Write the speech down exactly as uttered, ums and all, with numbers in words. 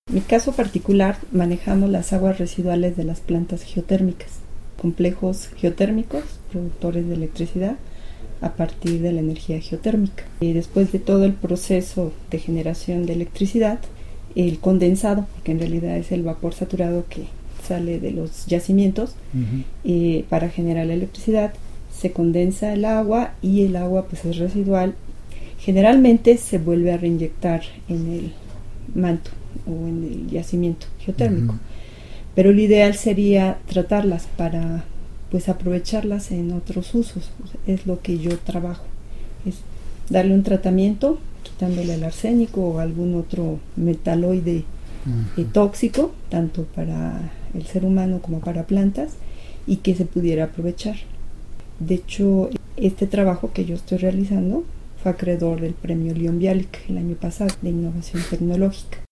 En mi caso particular manejamos las aguas residuales de las plantas geotérmicas, complejos geotérmicos, productores de electricidad a partir de la energía geotérmica. Y después de todo el proceso de generación de electricidad, el condensado, que en realidad es el vapor saturado que sale de los yacimientos, uh-huh. eh, para generar la electricidad, se condensa el agua y el agua pues es residual. Generalmente se vuelve a reinyectar en el manto o en el yacimiento geotérmico, uh-huh. pero lo ideal sería tratarlas para pues aprovecharlas en otros usos. Es lo que yo trabajo, es darle un tratamiento quitándole el arsénico o algún otro metaloide uh-huh. eh, tóxico, tanto para el ser humano como para plantas, y que se pudiera aprovechar. De hecho, este trabajo que yo estoy realizando fue acreedor del premio Leon Bialik el año pasado de innovación tecnológica.